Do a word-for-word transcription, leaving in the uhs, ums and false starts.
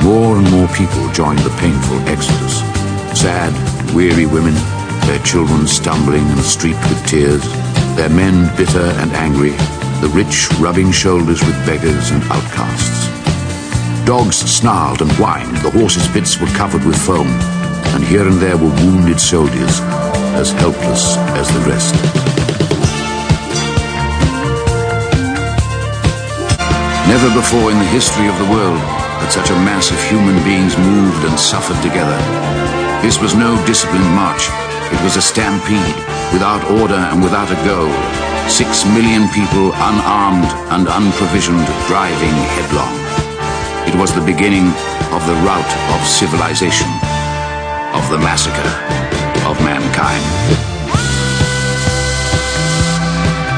More and more people joined the painful exodus. Sad, weary women, their children stumbling and streaked with tears, their men bitter and angry, the rich rubbing shoulders with beggars and outcasts. Dogs snarled and whined, the horses' bits were covered with foam, and here and there were wounded soldiers, as helpless as the rest. Never before in the history of the world had such a mass of human beings moved and suffered together. This was no disciplined march. It was a stampede, without order and without a goal. Six million people, unarmed and unprovisioned, driving headlong. It was the beginning of the rout of civilization, of the massacre of mankind.